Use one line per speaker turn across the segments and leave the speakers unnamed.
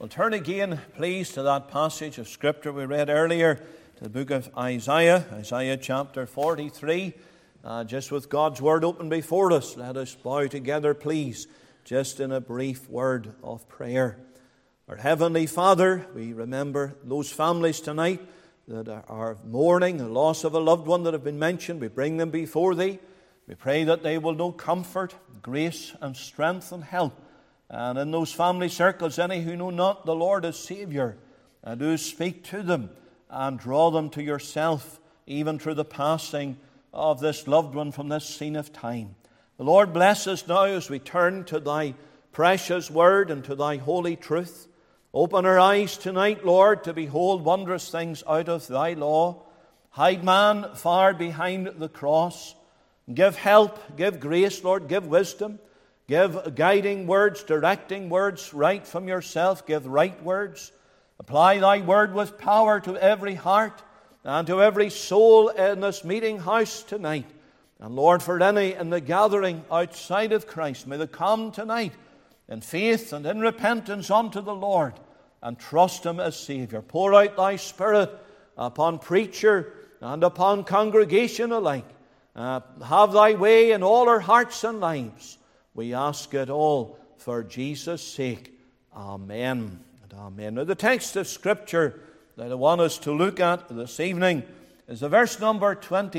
Well, turn again, please, to that passage of Scripture we read earlier, to the book of Isaiah, Isaiah chapter 43. Just with God's Word open before us, let us bow together, please, just in a brief word of prayer. Our Heavenly Father, we remember those families tonight that are mourning the loss of a loved one that have been mentioned. We bring them before Thee. We pray that they will know comfort, grace, and strength and help. And in those family circles, any who know not the Lord as Savior, do speak to them and draw them to Yourself, even through the passing of this loved one from this scene of time. The Lord bless us now as we turn to Thy precious Word and to Thy holy truth. Open our eyes tonight, Lord, to behold wondrous things out of Thy law. Hide man far behind the cross. Give help, give grace, Lord, give wisdom. Give guiding words, directing words right from Yourself. Give right words. Apply Thy Word with power to every heart and to every soul in this meeting house tonight. And Lord, for any in the gathering outside of Christ, may they come tonight in faith and in repentance unto the Lord and trust Him as Savior. Pour out Thy Spirit upon preacher and upon congregation alike. Have Thy way in all our hearts and lives. We ask it all for Jesus' sake. Amen and amen. Now, the text of Scripture that I want us to look at this evening is the verse number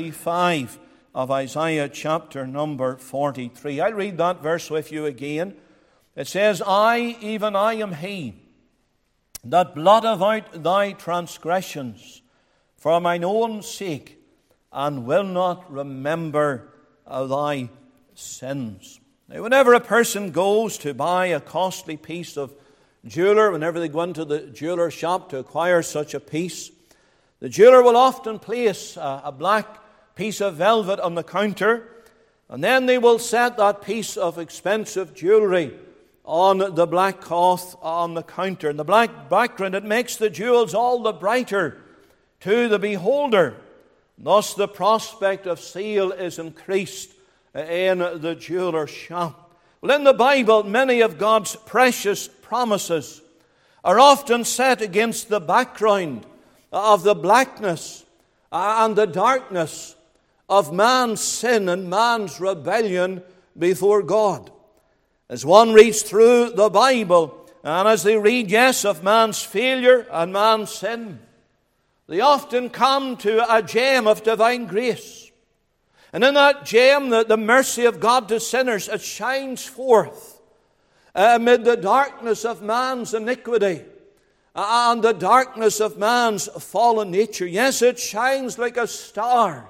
25 of Isaiah chapter number 43. I'll read that verse with you again. It says, I, even I am He, that blotteth out thy transgressions for mine own sake, and will not remember thy sins. Now, whenever a person goes to buy a costly piece of jeweler, whenever they go into the jeweler shop to acquire such a piece, the jeweler will often place a black piece of velvet on the counter, and then they will set that piece of expensive jewelry on the black cloth on the counter. And the black background, it makes the jewels all the brighter to the beholder. Thus the prospect of sale is increased in the jeweler's shop. Well, in the Bible, many of God's precious promises are often set against the background of the blackness and the darkness of man's sin and man's rebellion before God. As one reads through the Bible, and as they read, yes, of man's failure and man's sin, they often come to a gem of divine grace. And in that gem, the mercy of God to sinners, it shines forth amid the darkness of man's iniquity and the darkness of man's fallen nature. Yes, it shines like a star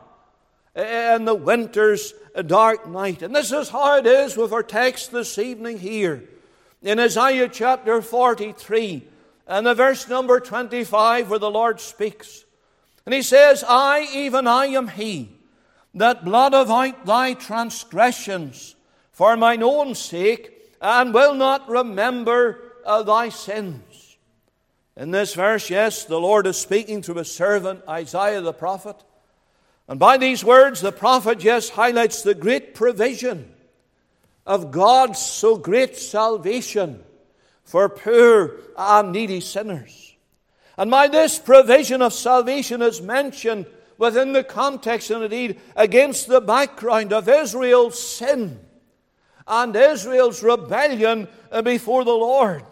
in the winter's dark night. And this is how it is with our text this evening here in Isaiah chapter 43 and the verse number 25, where the Lord speaks. And He says, I, even I am He, that blotteth out thy transgressions for mine own sake, and will not remember thy sins. In this verse, yes, the Lord is speaking through His servant Isaiah the prophet. And by these words, the prophet, yes, highlights the great provision of God's so great salvation for poor and needy sinners. And by this provision of salvation is mentioned within the context, and indeed against the background of Israel's sin and Israel's rebellion before the Lord.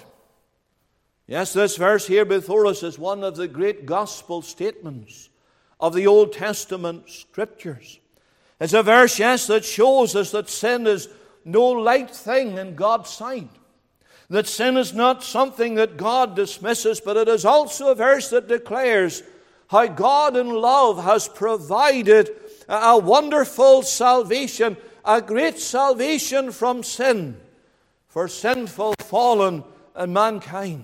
Yes, this verse here before us is one of the great gospel statements of the Old Testament Scriptures. It's a verse, yes, that shows us that sin is no light thing in God's sight. That sin is not something that God dismisses, but it is also a verse that declares how God in love has provided a wonderful salvation, a great salvation from sin for sinful, fallen mankind.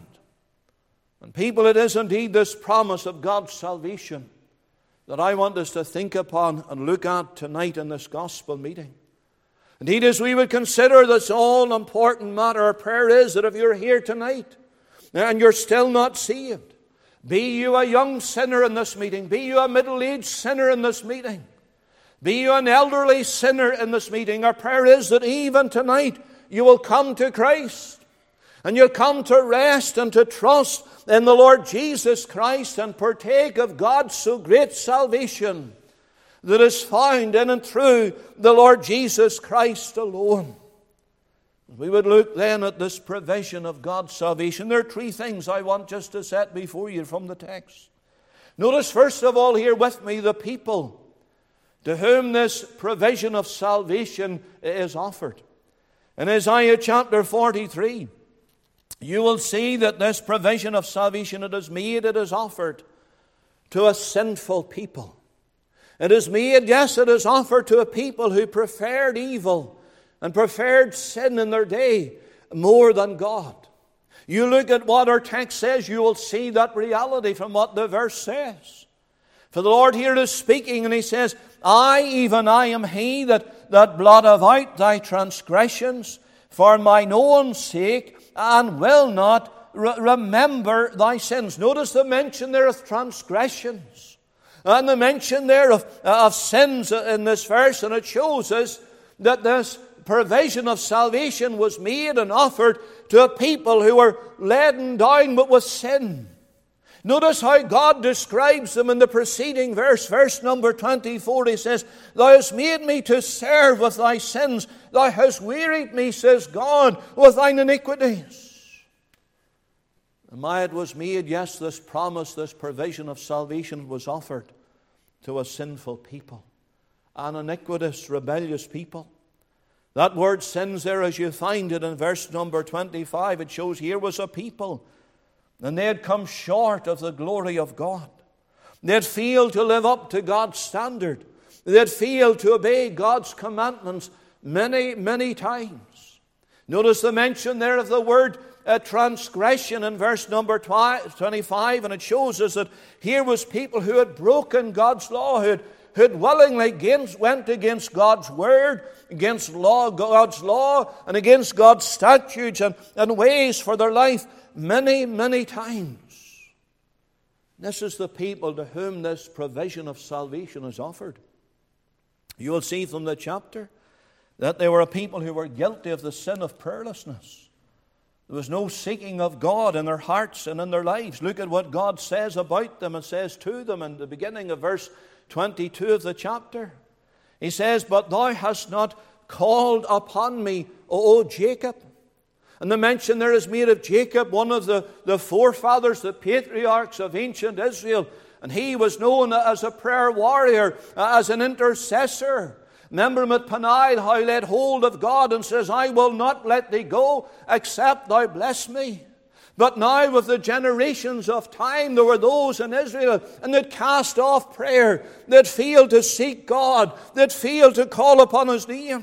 And people, it is indeed this promise of God's salvation that I want us to think upon and look at tonight in this gospel meeting. Indeed, as we would consider this all-important matter, our prayer is that if you're here tonight and you're still not saved, be you a young sinner in this meeting, be you a middle-aged sinner in this meeting, be you an elderly sinner in this meeting, our prayer is that even tonight you will come to Christ. and you come to rest and to trust in the Lord Jesus Christ and partake of God's so great salvation that is found in and through the Lord Jesus Christ alone. We would look then at this provision of God's salvation. There are three things I want just to set before you from the text. Notice first of all here with me the people to whom this provision of salvation is offered. In Isaiah chapter 43, you will see that this provision of salvation, it is offered to a sinful people. It is made, yes, it is offered to a people who preferred evil and preferred sin in their day more than God. You look at what our text says, you will see that reality from what the verse says. For the Lord here is speaking, and He says, I, even I, am He that blotteth out thy transgressions for mine own sake, and will not remember thy sins. Notice the mention there of transgressions, and the mention there of sins in this verse, and it shows us that this provision of salvation was made and offered to a people who were laden down but with sin. Notice how God describes them in the preceding verse. Verse number 24, He says, Thou hast made me to serve with thy sins. Thou hast wearied me, says God, with thine iniquities. And why it was made, yes, this promise, this provision of salvation was offered to a sinful people, an iniquitous, rebellious people. That word sins there, as you find it in verse number 25, it shows here was a people, and they had come short of the glory of God. They had failed to live up to God's standard. They had failed to obey God's commandments many, many times. Notice the mention there of the word transgression in verse number 25, and it shows us that here was people who had broken God's law, who had willingly went against God's word, against God's law, and against God's statutes and ways for their life many, many times. This is the people to whom this provision of salvation is offered. You will see from the chapter that they were a people who were guilty of the sin of prayerlessness. There was no seeking of God in their hearts and in their lives. Look at what God says about them and says to them in the beginning of verse 22 of the chapter. He says, But thou hast not called upon me, O Jacob. And the mention there is made of Jacob, one of the forefathers, the patriarchs of ancient Israel. And he was known as a prayer warrior, as an intercessor. Remember him at Peniel, how he laid hold of God and says, I will not let thee go, except thou bless me. But now with the generations of time, there were those in Israel, and they'd cast off prayer. They'd failed to seek God. They'd failed to call upon His name.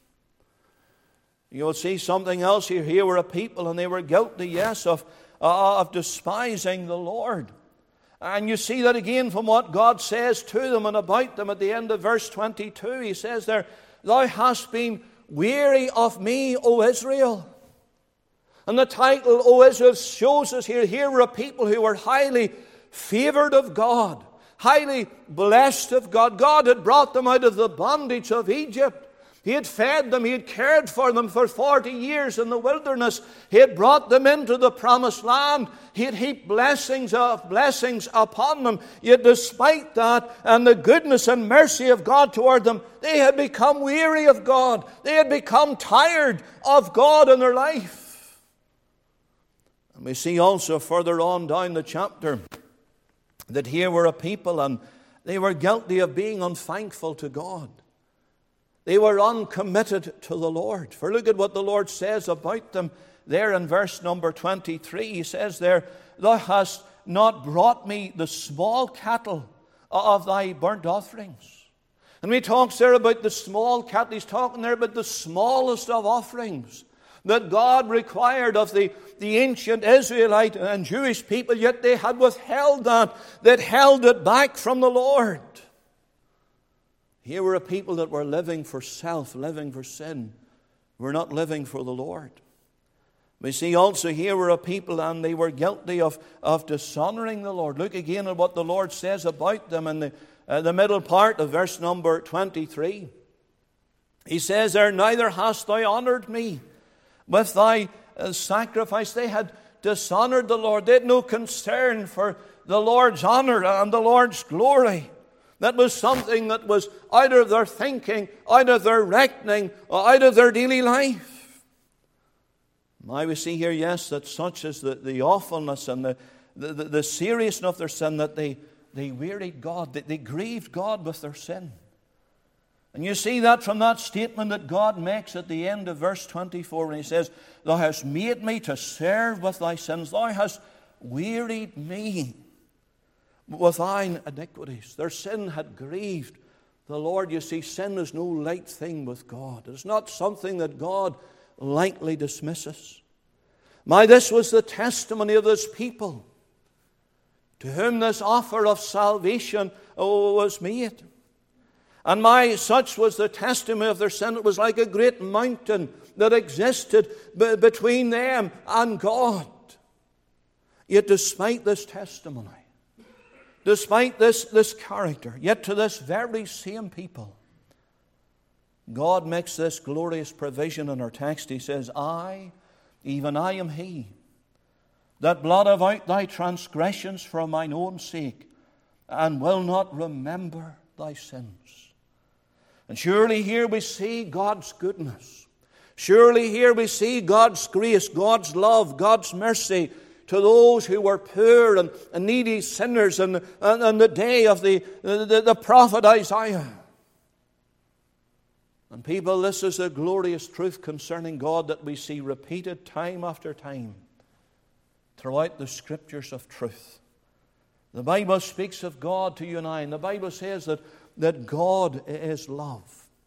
You'll see something else here. Here were a people, and they were guilty, yes, of despising the Lord. And you see that again from what God says to them and about them at the end of verse 22. He says there, Thou hast been weary of me, O Israel. And the title, O Israel, shows us here were a people who were highly favored of God, highly blessed of God. God had brought them out of the bondage of Egypt. He had fed them, He had cared for them for 40 years in the wilderness. He had brought them into the promised land. He had heaped blessings upon them. Yet despite that and the goodness and mercy of God toward them, they had become weary of God. They had become tired of God in their life. And we see also further on down the chapter that here were a people, and they were guilty of being unthankful to God. They were uncommitted to the Lord. For look at what the Lord says about them there in verse number 23. He says there, Thou hast not brought me the small cattle of thy burnt offerings. And when he talks there about the small cattle, he's talking there about the smallest of offerings that God required of the ancient Israelite and Jewish people, yet they had withheld that. They'd held it back from the Lord. Here were a people that were living for self, living for sin. We're not living for the Lord. We see also here were a people, and they were guilty of dishonoring the Lord. Look again at what the Lord says about them in the middle part of verse number 23. He says there, Neither hast thou honored me with thy sacrifice. They had dishonored the Lord. They had no concern for the Lord's honor and the Lord's glory. That was something that was out of their thinking, out of their reckoning, out of their daily life. Now we see here, yes, that such is the awfulness and the seriousness of their sin, that they wearied God, they grieved God with their sin. And you see that from that statement that God makes at the end of verse 24 when He says, Thou hast made me to serve with thy sins. Thou hast wearied me with thine iniquities. Their sin had grieved the Lord. You see, sin is no light thing with God. It's not something that God lightly dismisses. This was the testimony of this people, to whom this offer of salvation was made. And such was the testimony of their sin. It was like a great mountain that existed between them and God. Yet despite this testimony, despite this character, yet to this very same people, God makes this glorious provision in our text. He says, I, even I am He, that blotteth out thy transgressions for mine own sake, and will not remember thy sins. And surely here we see God's goodness. Surely here we see God's grace, God's love, God's mercy to those who were poor and needy sinners in the day of the prophet Isaiah. And people, this is a glorious truth concerning God that we see repeated time after time throughout the Scriptures of truth. The Bible speaks of God to you and I, and the Bible says that God is love.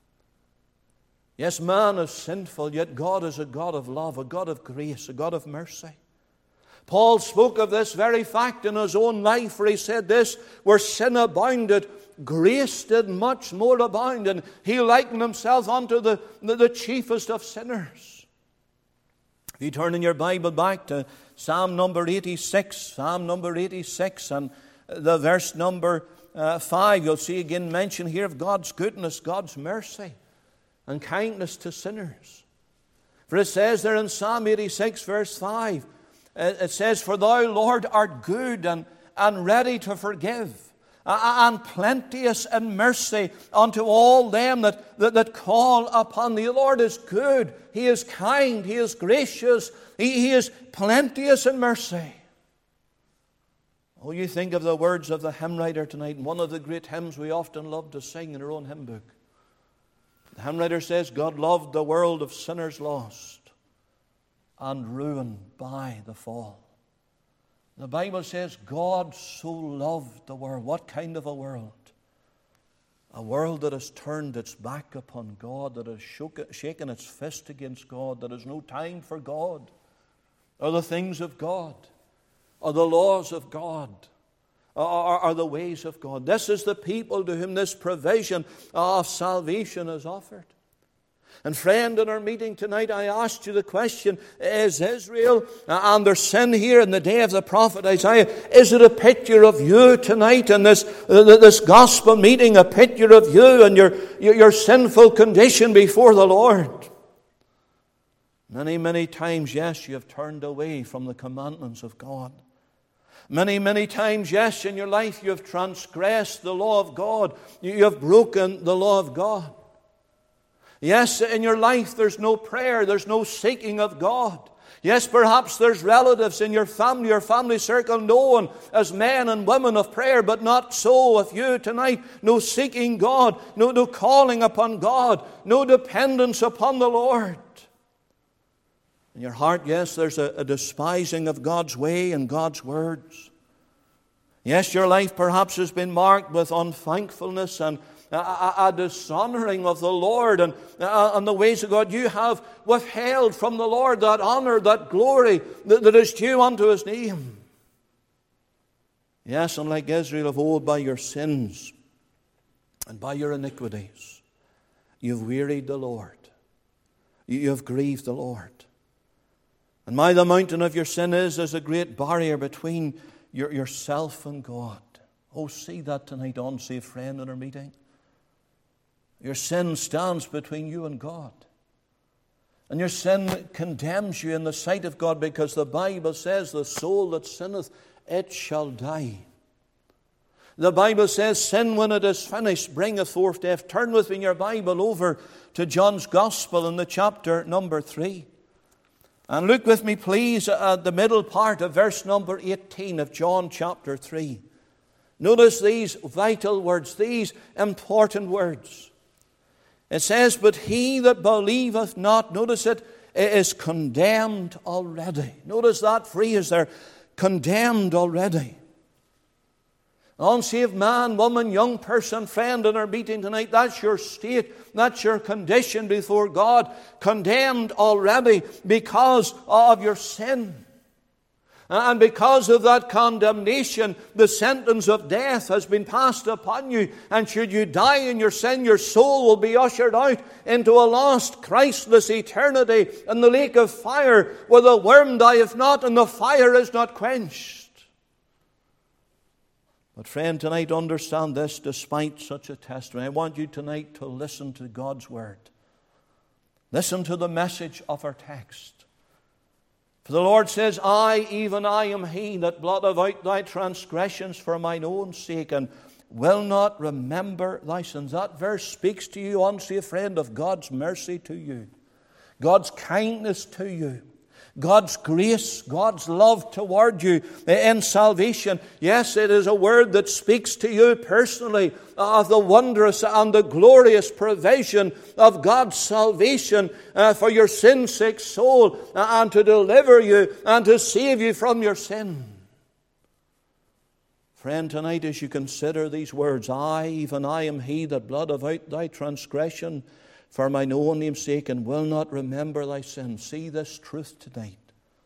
Yes, man is sinful, yet God is a God of love, a God of grace, a God of mercy. Paul spoke of this very fact in his own life, where he said this, where sin abounded, grace did much more abound. And he likened himself unto the chiefest of sinners. If you turn in your Bible back to Psalm number 86, and the verse number 5, you'll see again mention here of God's goodness, God's mercy, and kindness to sinners. For it says there in Psalm 86, verse 5, it says, For thou, Lord, art good and ready to forgive, and plenteous in mercy unto all them that call upon thee. The Lord is good, He is kind, He is gracious, He is plenteous in mercy. Oh, you think of the words of the hymn writer tonight, one of the great hymns we often love to sing in our own hymn book. The hymn writer says, God loved the world of sinners lost and ruined by the fall. The Bible says God so loved the world. What kind of a world? A world that has turned its back upon God, that has shaken its fist against God, that has no time for God, or the things of God, or the laws of God, or the ways of God. This is the people to whom this provision of salvation is offered. And friend, in our meeting tonight, I asked you the question, is Israel and their sin here in the day of the prophet Isaiah, is it a picture of you tonight in this gospel meeting, a picture of you and your sinful condition before the Lord? Many, many times, yes, you have turned away from the commandments of God. Many, many times, yes, in your life you have transgressed the law of God. You have broken the law of God. Yes, in your life there's no prayer, there's no seeking of God. Yes, perhaps there's relatives in your family circle known as men and women of prayer, but not so with you tonight. No seeking God, no calling upon God, no dependence upon the Lord. In your heart, yes, there's a despising of God's way and God's words. Yes, your life perhaps has been marked with unthankfulness and a dishonoring of the Lord and the ways of God. You have withheld from the Lord that honor, that glory that is due unto His name. Yes, and like Israel of old, by your sins and by your iniquities, you've wearied the Lord. You have grieved the Lord. And the mountain of your sin is a great barrier between yourself and God. Oh, see that tonight, unsaved friend, in our meeting. Your sin stands between you and God. And your sin condemns you in the sight of God, because the Bible says, the soul that sinneth, it shall die. The Bible says, sin when it is finished bringeth forth death. Turn with me in your Bible over to John's Gospel in the chapter number 3. And look with me, please, at the middle part of verse number 18 of John chapter 3. Notice these vital words, these important words. It says, but he that believeth not, notice it, is condemned already. Notice that phrase there, condemned already. Unsaved man, woman, young person, friend in our meeting tonight, that's your state, that's your condition before God, condemned already because of your sin. And because of that condemnation, the sentence of death has been passed upon you. And should you die in your sin, your soul will be ushered out into a lost, Christless eternity in the lake of fire, where the worm dieth not and the fire is not quenched. But friend, tonight understand this, despite such a testimony. I want you tonight to listen to God's word. Listen to the message of our text. For the Lord says, I, even I am he that blotteth out thy transgressions for mine own sake, and will not remember thy sins. That verse speaks to you, unsaved friend, of God's mercy to you, God's kindness to you, God's grace, God's love toward you in salvation. Yes, it is a word that speaks to you personally of the wondrous and the glorious provision of God's salvation for your sin-sick soul, and to deliver you and to save you from your sin. Friend, tonight as you consider these words, I, even I am he that blotteth out thy transgression for mine own name's sake, and will not remember thy sin. See this truth tonight.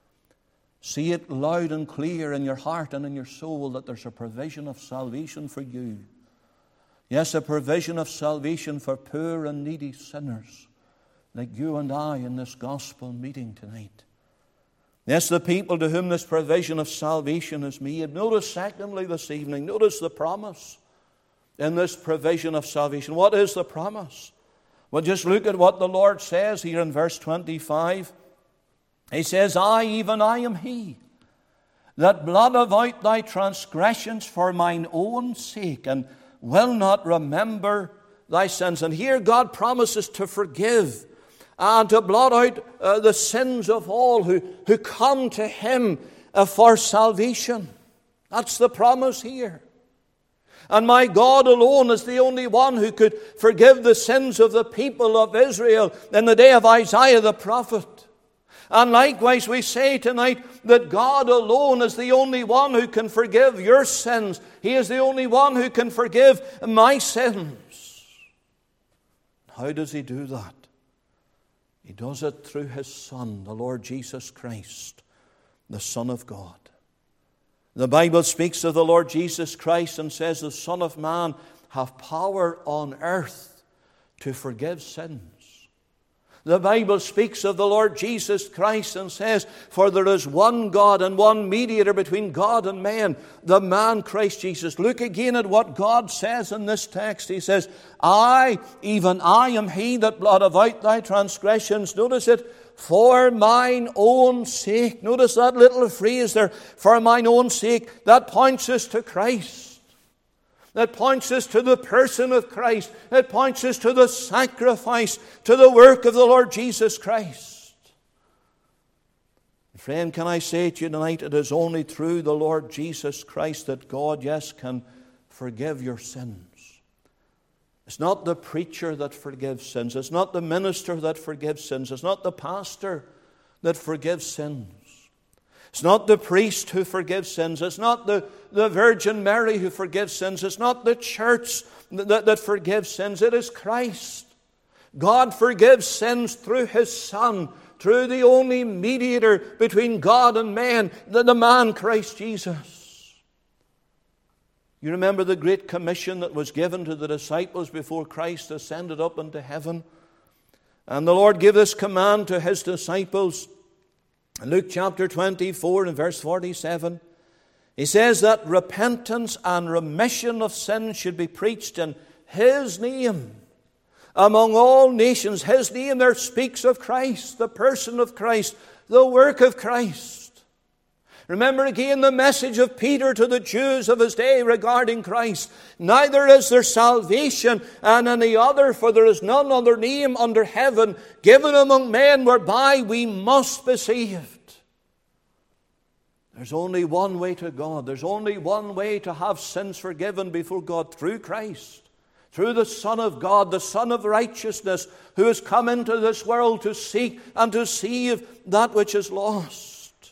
See it loud and clear in your heart and in your soul, that there's a provision of salvation for you. Yes, a provision of salvation for poor and needy sinners like you and I in this gospel meeting tonight. Yes, the people to whom this provision of salvation is made. Notice secondly this evening, notice the promise in this provision of salvation. What is the promise? Well, just look at what the Lord says here in verse 25. He says, I, even I am he that blotteth out thy transgressions for mine own sake, and will not remember thy sins. And here God promises to forgive and to blot out the sins of all who come to him for salvation. That's the promise here. And my God alone is the only one who could forgive the sins of the people of Israel in the day of Isaiah the prophet. And likewise we say tonight that God alone is the only one who can forgive your sins. He is the only one who can forgive my sins. How does he do that? He does it through his Son, the Lord Jesus Christ, the Son of God. The Bible speaks of the Lord Jesus Christ and says the Son of Man hath power on earth to forgive sins. The Bible speaks of the Lord Jesus Christ and says, for there is one God and one mediator between God and man, the man Christ Jesus. Look again at what God says in this text. He says, I, even I am he that blotteth out thy transgressions. Notice it. For mine own sake. Notice that little phrase there, for mine own sake. That points us to Christ. That points us to the person of Christ. It points us to the sacrifice, to the work of the Lord Jesus Christ. Friend, can I say to you tonight, it is only through the Lord Jesus Christ that God, yes, can forgive your sins. It's not the preacher that forgives sins. It's not the minister that forgives sins. It's not the pastor that forgives sins. It's not the priest who forgives sins. It's not the Virgin Mary who forgives sins. It's not the church that forgives sins. It is Christ. God forgives sins through his Son, through the only mediator between God and man, the man Christ Jesus. You remember the great commission that was given to the disciples before Christ ascended up into heaven? And the Lord gave this command to his disciples. In Luke chapter 24 and verse 47, he says that repentance and remission of sins should be preached in his name Among all nations, His name there speaks of Christ, the person of Christ, the work of Christ. Remember again the message of Peter to the Jews of his day regarding Christ. Neither is there salvation in any other, for there is none other name under heaven given among men whereby we must be saved. There's only one way to God. There's only one way to have sins forgiven before God, through Christ. Through the Son of God, the Son of righteousness, who has come into this world to seek and to save that which is lost.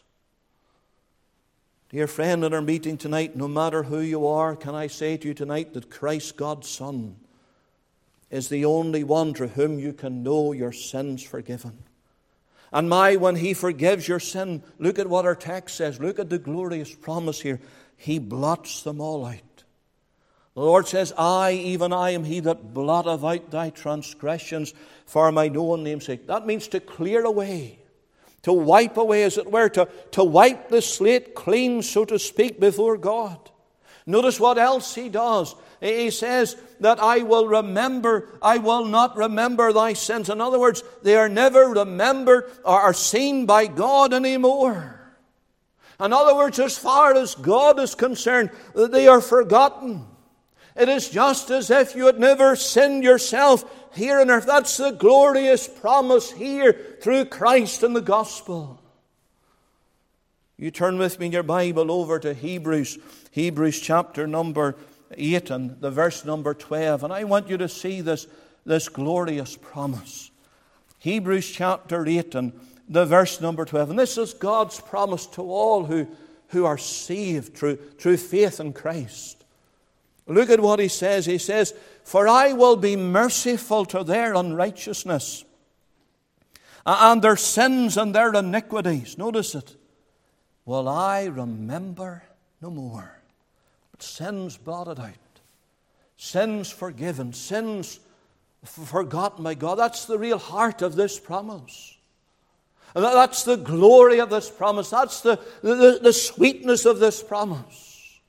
Dear friend, in our meeting tonight, no matter who you are, can I say to you tonight that Christ, God's Son, is the only one through whom you can know your sins forgiven. And when He forgives your sin, look at what our text says. Look at the glorious promise here. He blots them all out. The Lord says, I, even I, am He that blotteth out thy transgressions for my own name's sake. That means to clear away, to wipe away, as it were, to wipe the slate clean, so to speak, before God. Notice what else He does. He says that I will not remember thy sins. In other words, they are never remembered or are seen by God anymore. In other words, as far as God is concerned, they are forgotten. It is just as if you had never sinned yourself here on earth. That's the glorious promise here through Christ and the gospel. You turn with me in your Bible over to Hebrews chapter number 8 and the verse number 12. And I want you to see this glorious promise. Hebrews chapter 8 and the verse number 12. And this is God's promise to all who are saved through faith in Christ. Look at what He says. He says, for I will be merciful to their unrighteousness and their sins and their iniquities. Notice it. Will I remember no more. But sins blotted out. Sins forgiven. Sins forgotten by God. That's the real heart of this promise. And that's the glory of this promise. That's the sweetness of this promise.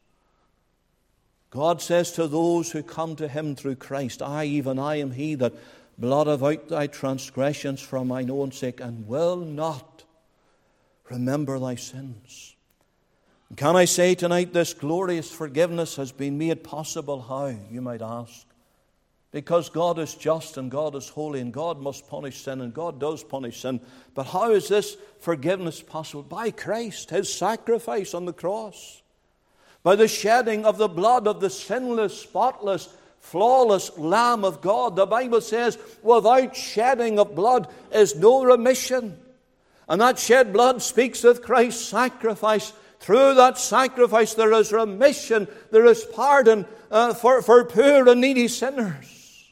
God says to those who come to Him through Christ, I, even I, am He that blotteth out thy transgressions for mine own sake, and will not remember thy sins. And can I say tonight, this glorious forgiveness has been made possible? How, you might ask? Because God is just and God is holy and God must punish sin, and God does punish sin. But how is this forgiveness possible? By Christ, His sacrifice on the cross. By the shedding of the blood of the sinless, spotless, flawless Lamb of God. The Bible says, without shedding of blood is no remission. And that shed blood speaks of Christ's sacrifice. Through that sacrifice there is remission, there is pardon for poor and needy sinners.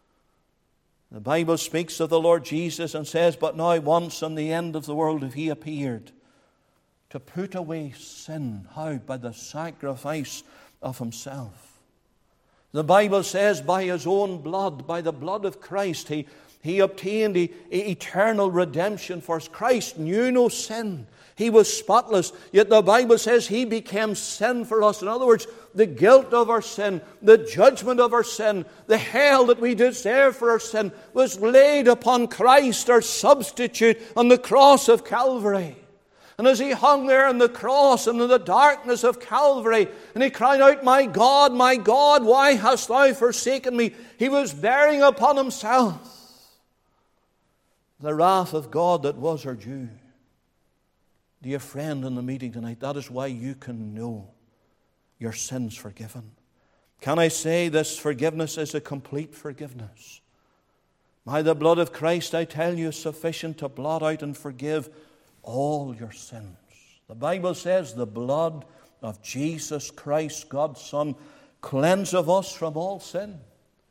The Bible speaks of the Lord Jesus and says, but now once on the end of the world He appeared to put away sin. How? By the sacrifice of Himself. The Bible says by His own blood, by the blood of Christ, He obtained eternal redemption for us. Christ knew no sin. He was spotless. Yet the Bible says He became sin for us. In other words, the guilt of our sin, the judgment of our sin, the hell that we deserve for our sin was laid upon Christ, our substitute, on the cross of Calvary. And as He hung there on the cross and in the darkness of Calvary, and He cried out, my God, why hast thou forsaken me? He was bearing upon Himself the wrath of God that was our due. Dear friend in the meeting tonight, that is why you can know your sins forgiven. Can I say this forgiveness is a complete forgiveness? By the blood of Christ, I tell you, is sufficient to blot out and forgive all your sins. The Bible says the blood of Jesus Christ, God's Son, cleanseth us from all sin.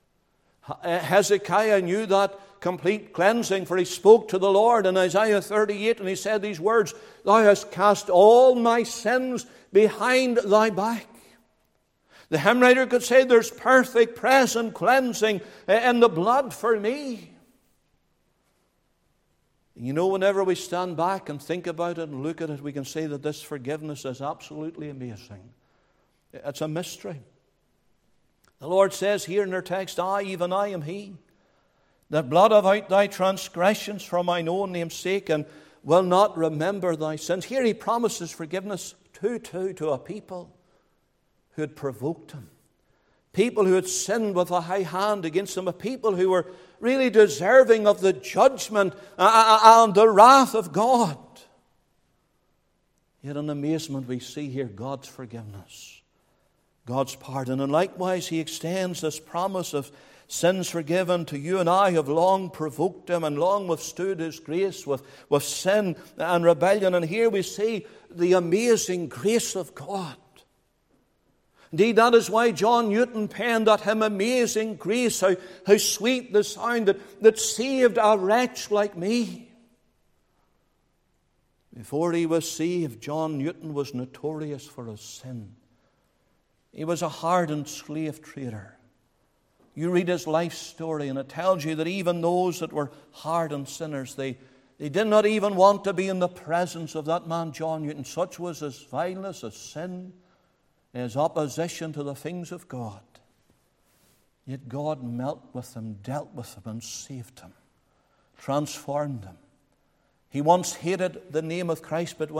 Hezekiah knew that complete cleansing, for he spoke to the Lord in Isaiah 38 and he said these words, thou hast cast all my sins behind thy back. The hymn writer could say there's perfect present cleansing in the blood for me. You know, whenever we stand back and think about it and look at it, we can say that this forgiveness is absolutely amazing. It's a mystery. The Lord says here in our text, I, even I, am He. that blotteth out thy transgressions for mine own name's sake, and will not remember thy sins. Here he promises forgiveness to a people who had provoked him, people who had sinned with a high hand against him, a people who were really deserving of the judgment and the wrath of God. Yet in amazement we see here God's forgiveness, God's pardon. And likewise he extends this promise of sins forgiven to you and I who have long provoked him and long withstood his grace with sin and rebellion. And here we see the amazing grace of God. Indeed, that is why John Newton penned that hymn, Amazing Grace, how sweet the sound that saved a wretch like me. Before he was saved, John Newton was notorious for his sin. He was a hardened slave trader. You read his life story and it tells you that even those that were hardened sinners, they did not even want to be in the presence of that man John Newton. Such was his vileness, his sin, his opposition to the things of God. Yet God met with him, dealt with him, and saved him, transformed him. He once hated the name of Christ, but